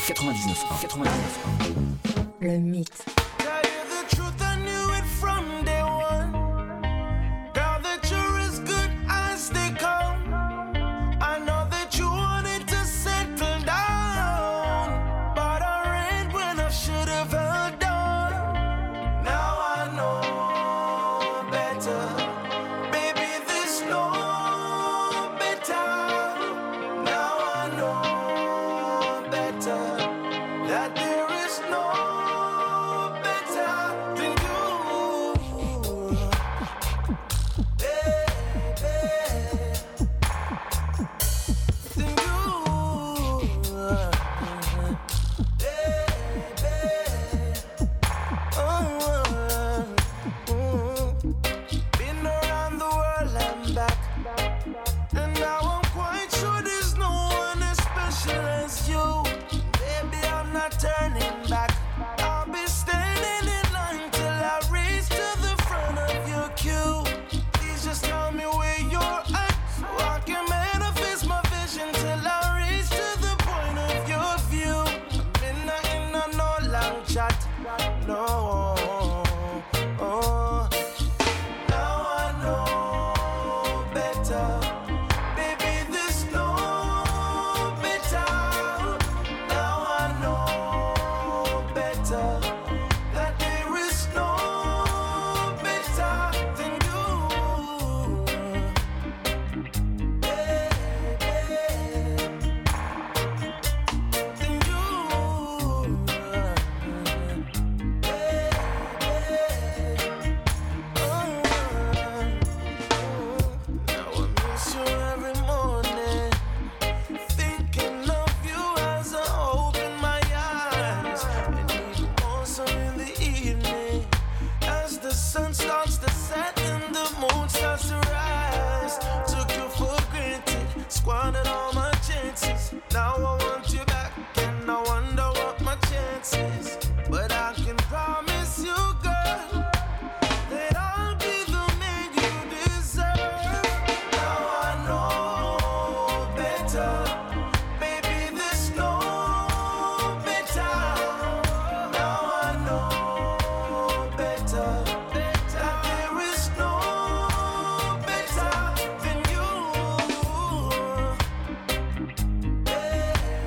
99.1. 99.1. Le mythe. Tell you the truth, I knew it from day one. Girl, that you're as good as they come. I know that you wanted to settle down, but I ran when I should have held on. Now I know better. Baby, there's no better. Now I know better. That there is no better than you. Been around the world and back, and now I'm quite sure there's no one as special as you. Baby, I'm not turning back. I'll be standing in line till I race to the front of your queue. Please just tell me where you're at, so I can manifest my vision till I reach to the point of your view. I'm in a no long chat, no. Now I know better. Baby, there's no better. Now I know better. That there is no better than you. Than Now I miss you every morning, thinking of you as I open my eyes, and even more so in the evening, as the sun starts to set and the moon starts to rise. Took you for granted, squandered all my chances. Now I want you back, and I wonder what my chances. But I can promise you, girl, that I'll be the man you deserve. Now I know better. Baby, there's no better. Now I know better. That there is no better than you.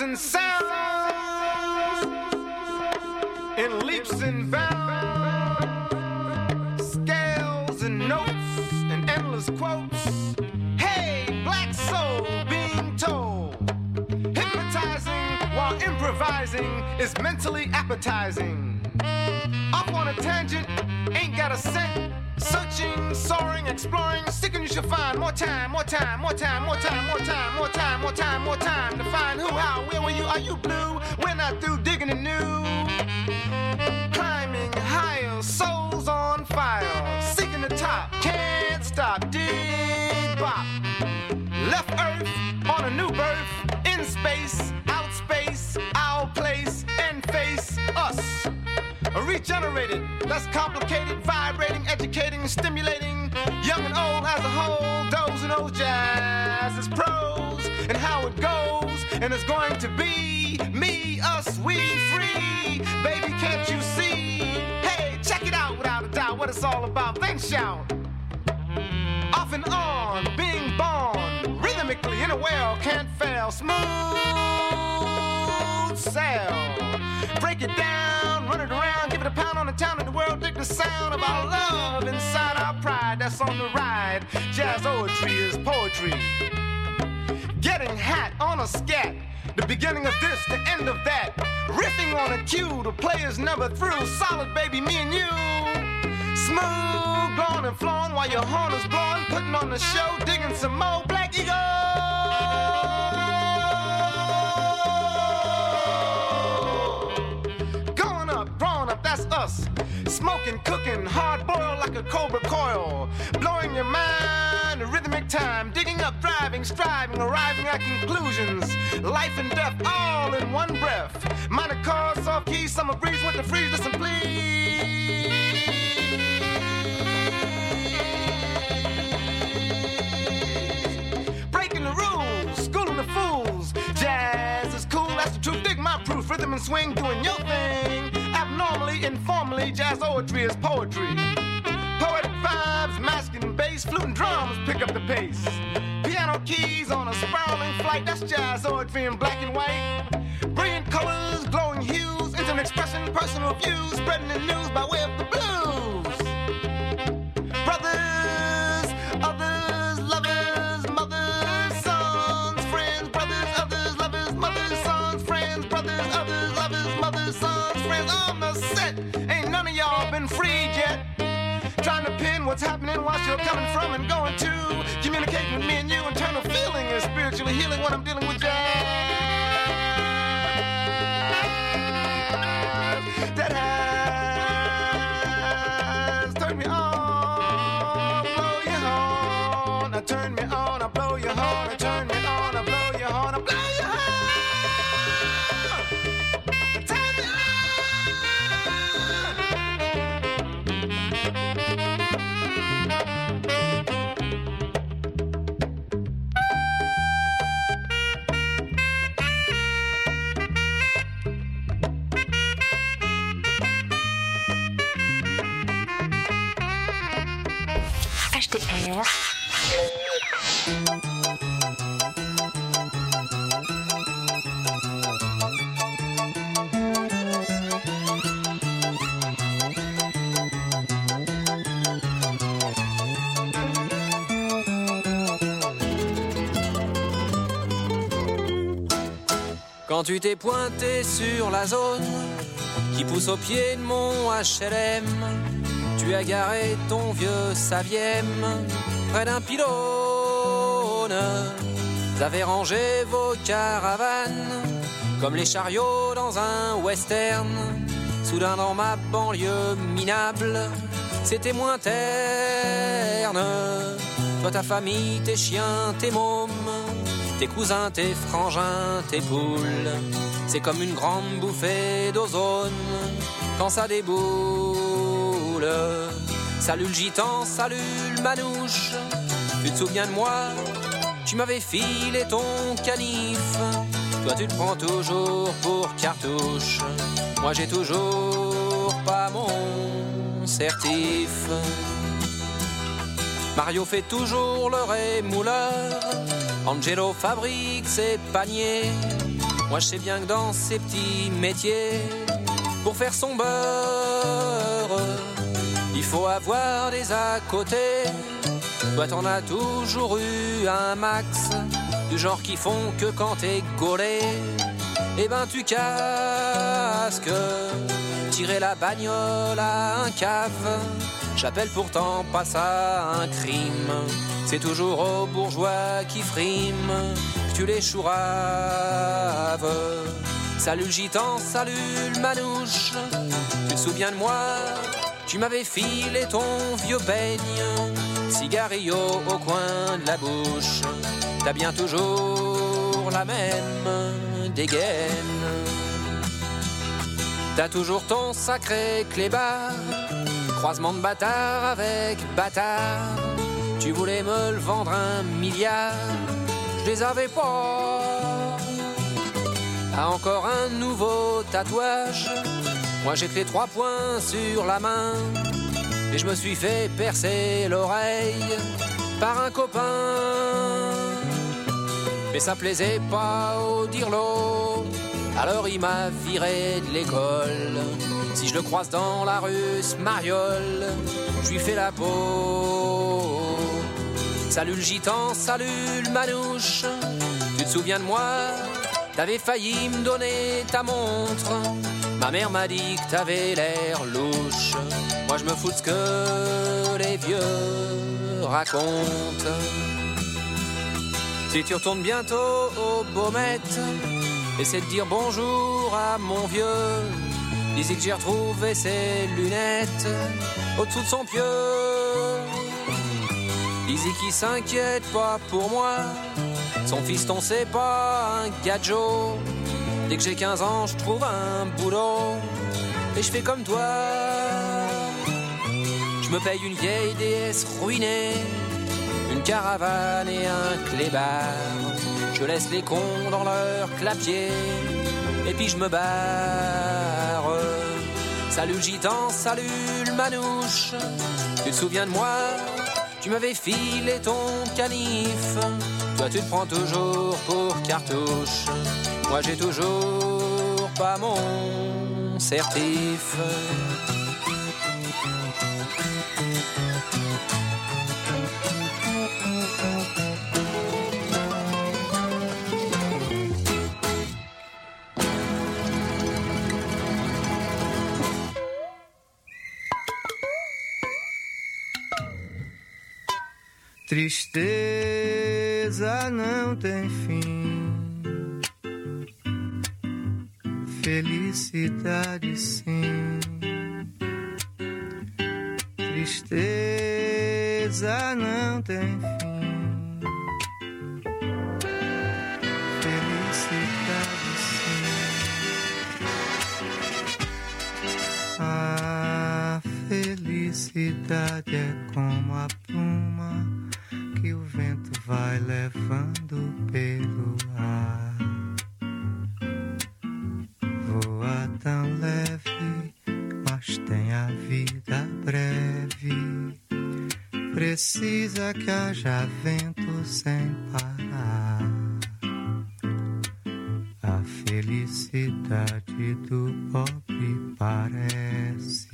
and sounds, in leaps and bounds, scales and notes and endless quotes. Hey, black soul being told, hypnotizing while improvising is mentally appetizing. Off on a tangent, ain't got a cent. Searching, soaring, exploring, seeking, you should find more time, more time, more time, more time, more time, more time, more time, more time to find who, how, where were you, are you blue? We're not through digging anew. Climbing higher, souls on fire, seeking the top, can't stop, dig bop. Left Earth on a new birth, in space, out space, our place, and face us. Regenerated, less complicated, vibrating, educating, stimulating, young and old as a whole, those who knows jazz is prose, and how it goes, and it's going to be me, us, we, free, baby, can't you see? Hey, check it out without a doubt, what it's all about, then shout. Off and on, being born, rhythmically in a well, can't fail, smooth sail. Break it down, run it around, give it a pound on the town and the world, dig the sound of our love inside our pride, that's on the ride. Jazz-o-etry is poetry. Getting hat on a scat, the beginning of this, the end of that. Riffing on a cue, the players never through. Solid baby, me and you. Smooth, blowing and flowing while your horn is blowing. Putting on the show, digging some more Black Eagle. That's us, smoking, cooking, hard boiled like a cobra coil, blowing your mind, a rhythmic time, digging up, driving, striving, arriving at conclusions, life and death all in one breath. Minor chords, soft keys, summer breeze with the freeze, listen please. Breaking the rules, schooling the fools, jazz is cool, that's the truth, dig my proof, rhythm and swing, doing your thing. Abnormally, informally, jazz-o-etry is poetry. Poetic vibes, masking bass, flute and drums pick up the pace. Piano keys on a spiraling flight, that's jazz-o-etry in black and white. Brilliant colors, glowing hues, instant expression, personal views, spreading the news by way of the blues. Brothers, others, lovers, mothers, sons, friends, brothers, others, lovers, mothers, sons, friends, brothers, others, lovers, mothers, sons, friends. On the set, ain't none of y'all been freed yet. Trying to pin what's happening, watch you're coming from and going to. Communicating with me and you, internal feeling is spiritually healing when I'm dealing with jazz. That has turned me on, blow your horn. I turn me on, I blow your horn. I turn me on, I blow your horn. I blow your horn. HDR. Quand tu t'es pointé sur la zone qui pousse au pied de mon HLM, tu as garé ton vieux Saviem près d'un pylône. Vous avez rangé vos caravanes comme les chariots dans un western. Soudain dans ma banlieue minable, c'était moins terne. Toi, ta famille, tes chiens, tes mômes, tes cousins, tes frangins, tes poules, c'est comme une grande bouffée d'ozone quand ça déboule. Salut le gitan, salut le manouche, tu te souviens de moi? Tu m'avais filé ton canif. Toi tu te prends toujours pour cartouche, moi j'ai toujours pas mon certif. Mario fait toujours le rémouleur, Angelo fabrique ses paniers, Moi je sais bien que dans ces petits métiers, pour faire son beurre, il faut avoir des à côté. Toi t'en as toujours eu un max, du genre qui font que quand t'es gaulé, eh ben tu casques. Tirer la bagnole à un cave, j'appelle pourtant pas ça un crime. C'est toujours aux bourgeois qui friment que tu les chouraves. Salut le gitan, salut le manouche, tu te souviens de moi? Tu m'avais filé ton vieux beigne, cigarillo au coin de la bouche. T'as bien toujours la même dégaine. T'as toujours ton sacré clébard, croisement de bâtard avec bâtard. Tu voulais me le vendre 1 milliard, je les avais pas. T'as encore un nouveau tatouage, moi j'ai que les 3 points sur la main. Et je me suis fait percer l'oreille par un copain. Mais ça plaisait pas au dirlo, alors il m'a viré de l'école. Si je le croise dans la rue, ce mariole, je lui fais la peau. Salut le gitan, salut le manouche, tu te souviens de moi? T'avais failli me donner ta montre, ma mère m'a dit que t'avais l'air louche. Moi je me fous de ce que les vieux racontent. Si tu retournes bientôt au Baumette, essaie de dire bonjour à mon vieux. Dis-y que j'ai retrouvé ses lunettes au-dessous de son pieu. Dis-y qu'il s'inquiète pas pour moi, son fiston c'est pas un gadjo. Dès que j'ai 15 ans je trouve un boulot et je fais comme toi. Je me paye une vieille déesse ruinée, une caravane et un clébard. Je laisse les cons dans leur clapier et puis je me barre. Salut le gitan, salut le manouche, tu te souviens de moi? Tu m'avais filé ton canif, toi tu te prends toujours pour cartouche. Moi j'ai toujours pas mon certif. Tristeza não tem fim, felicidade sim. Tristeza não tem fim, felicidade sim. A felicidade é como a pluma que o vento vai levando pelo ar. Voa tão leve, mas tem a vida breve. Precisa que haja vento sem parar. A felicidade do pobre parece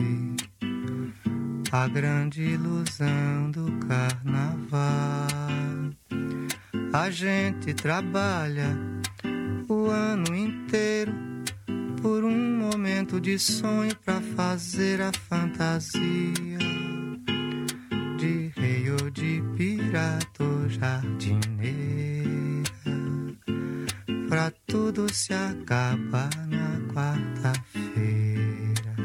a grande ilusão do carnaval. A gente trabalha o ano inteiro por um momento de sonho pra fazer a fantasia de rei ou de pirata ou jardineira, pra tudo se acabar na quarta-feira.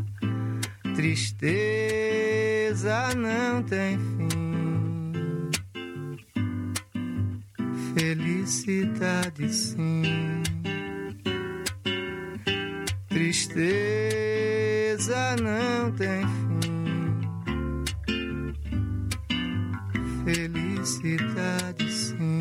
Tristeza não tem fim, felicidade sim. Tristeza não tem fim, felicidade sim.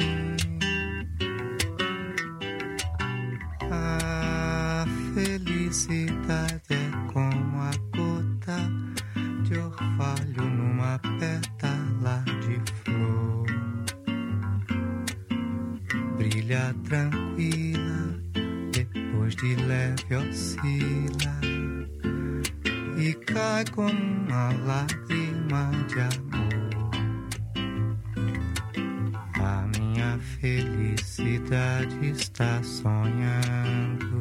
A felicidade é como a gota de orvalho numa pétala de flor. Brilha tranquila cai como uma lágrima de amor. A minha felicidade está sonhando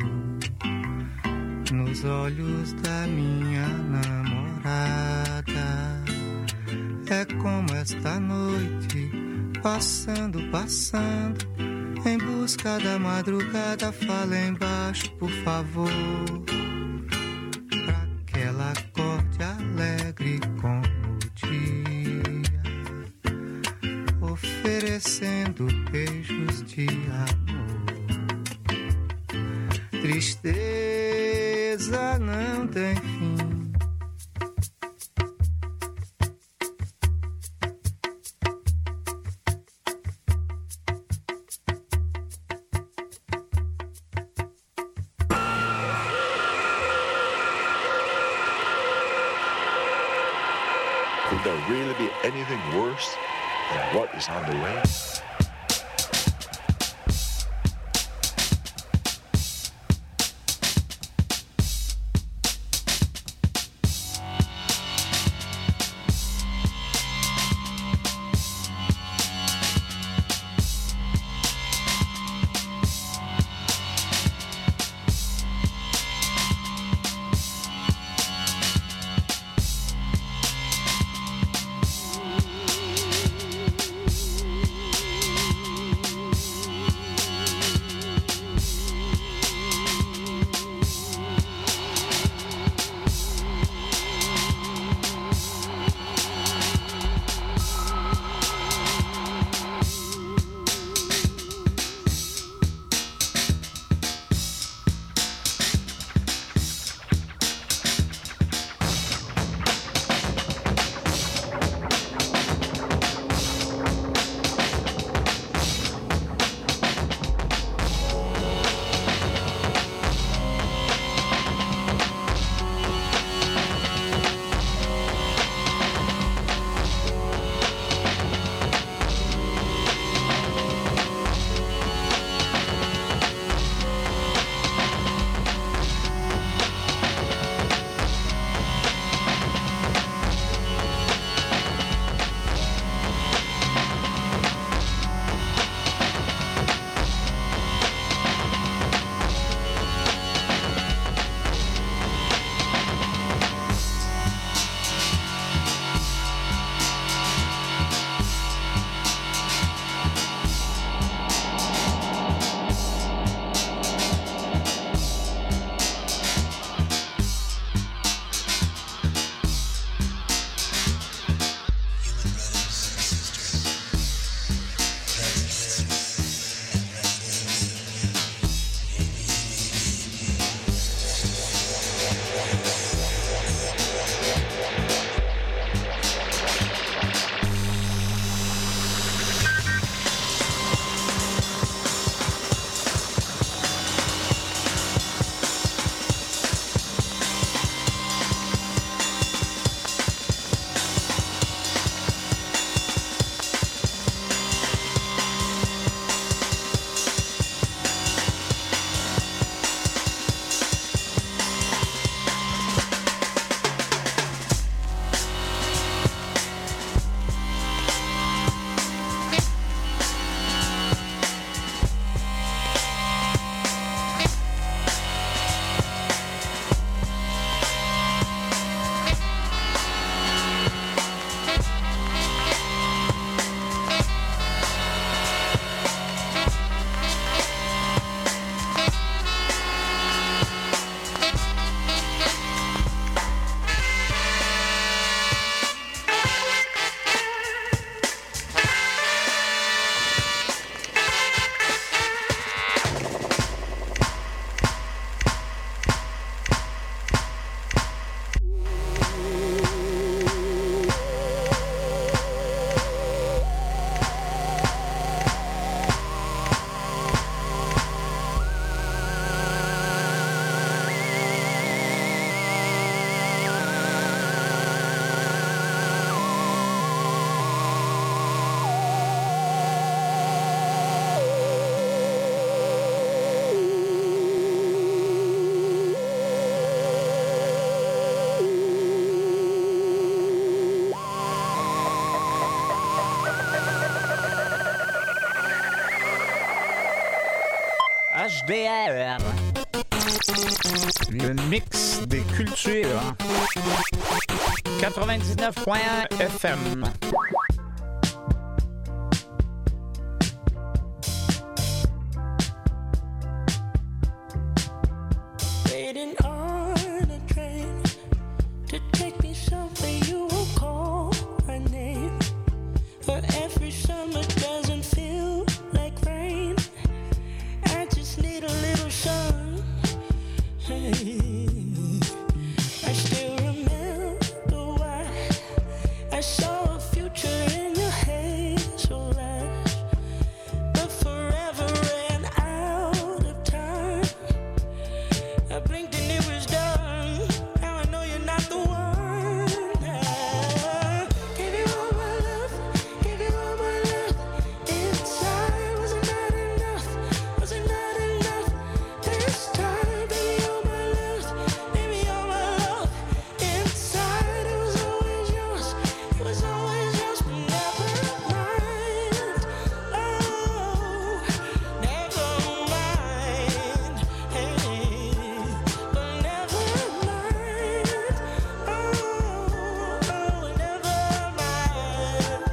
nos olhos da minha namorada. É como esta noite, passando, passando, em busca da madrugada. Fala embaixo, por favor, pra que ela acorde alegre como o dia, oferecendo beijos de amor. Tristeza não tem fim. Could there really be anything worse than what is on the way? CHDR. Le mix des cultures. 99.1 FM. Waiting on a train to take me somewhere you will call my name. But every summer doesn't feel like rain. I just need a little sun. Hey. I still remember why I saw a future in your hazel eyes, but forever ran out of time. I blinked and it was done. Now I know you're not the one. Gave you all my love, gave you all my love. Inside, was it not enough? Was it not enough? This time, baby, all my love, baby, all my love. Inside, it was always yours, it was always yours, but never mind. Oh, never mind. Hey. But never mind. Oh, never mind.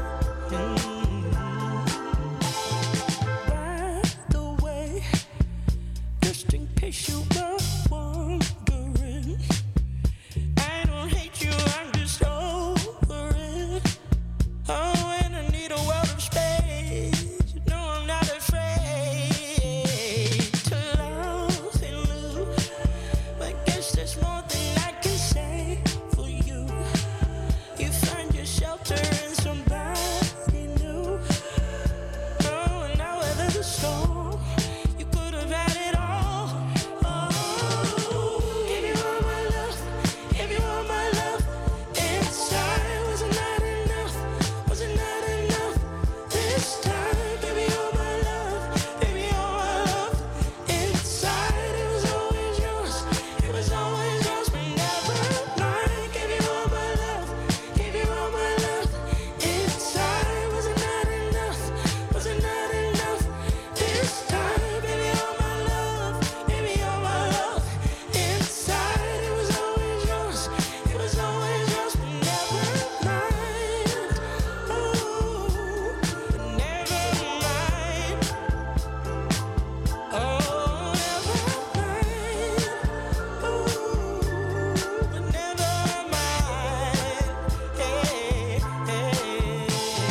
By the way, just in case you were wondering, I don't hate you, I'm just over it. Oh, and I need a world of space. No, I'm not afraid to love and lose. I guess there's more than I can say for you. You find your shelter in somebody new. Oh, and now weather the storm. You could have had it all. Oh, give you all my love, give you all my love. Inside, was it not enough? Was it not enough? This time, baby, all my love, baby, all my love. Inside, it was always yours, it was always yours, but never mine. Give you all my love, give you all my love. Inside, was it not enough? Was it not enough? This time, baby, all my love, baby, all my love. Inside, it was always yours, it was always yours, but never mine. Oh, but never mind. Oh, never mind. Oh, but never mind. Hey, hey.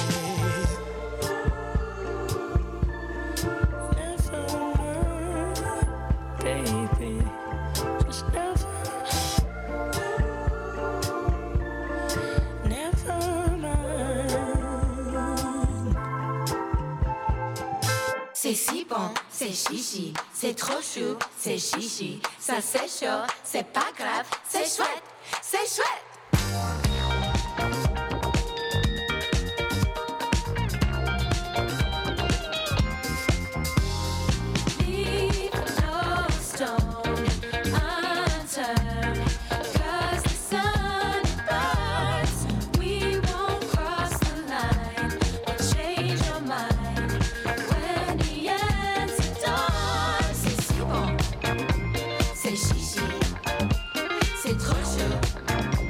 Never mind, baby. Just never mind. C'est si bon, c'est chichi, c'est trop chou, c'est chichi, ça c'est chaud, c'est pas grave, c'est chouette, c'est chouette. Leave no stone unturned, 'cause the sun burns. We won't cross the line or change your mind when the answer dawns. C'est si bon, c'est chichi, c'est trop chaud,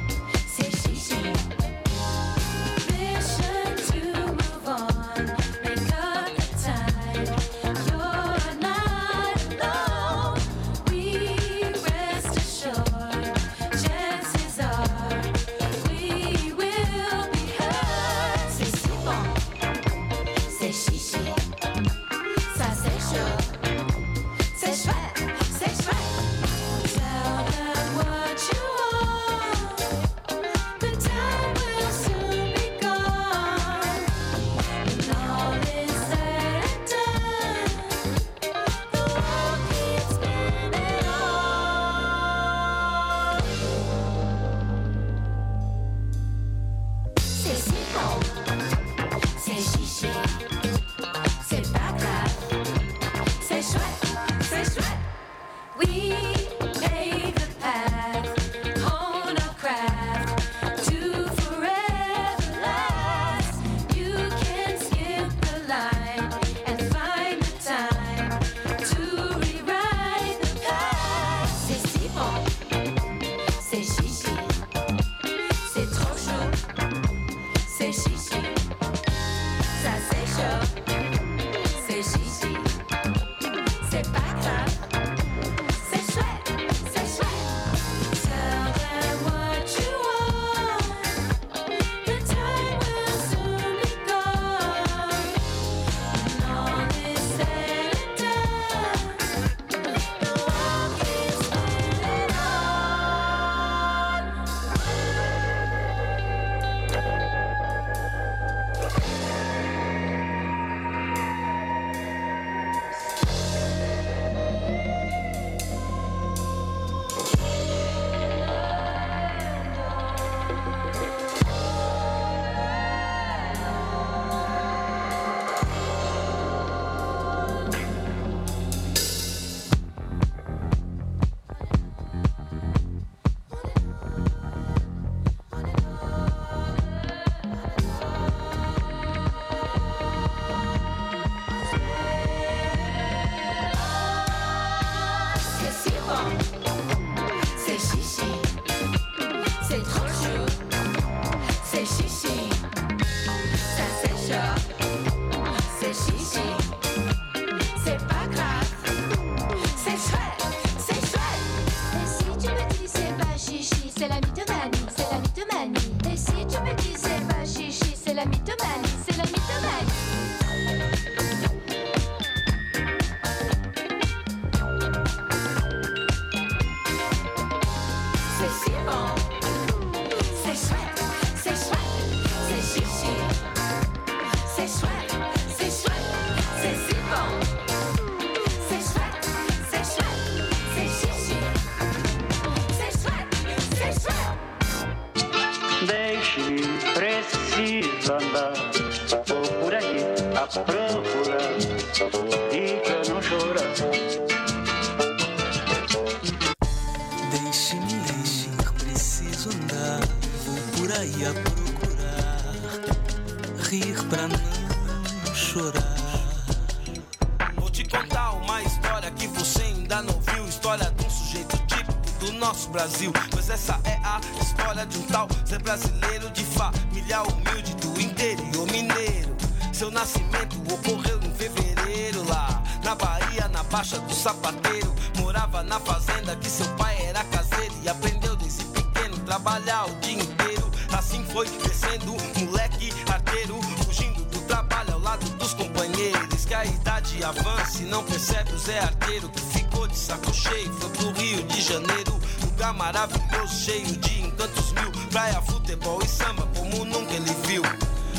trop chaud, c'est chichi. Ça c'est chaud, c'est chichi. C'est pas grave, c'est chouette, c'est chouette. Et si tu me dis c'est pas chichi, c'est la mythomanie, c'est la mythomanie. Et si tu me dis c'est pas chichi, c'est la mythomanie, c'est la mythomanie. C'est si bon, c'est chouette, c'est chouette, c'est chichi. C'est chouette, c'est chouette, c'est si bon. C'est chouette, c'est chouette, c'est chichi. C'est chouette, c'est chouette. Deixe, preciso andar, vou por aí a procurar e pra não chorar. Deixe-me ir, preciso andar, vou por aí a procurar, rir pra não chorar. Vou te contar uma história que você ainda não viu, história de um sujeito típico do nosso Brasil. Pois essa é a história de um tal Zé brasileiro de família humilde do interior mineiro. Seu nascimento ocorreu em fevereiro lá na Bahia, na Baixa do Sapateiro. Morava na fazenda que seu pai era caseiro e aprendeu desde pequeno trabalhar o dia inteiro. Assim foi crescendo, moleque arteiro, fugindo do trabalho ao lado dos companheiros. Que a idade avança e não percebe o Zé Arteiro, que ficou de saco cheio, foi pro Rio de Janeiro. Lugar maravilhoso, cheio de encantos mil, praia, futebol e samba,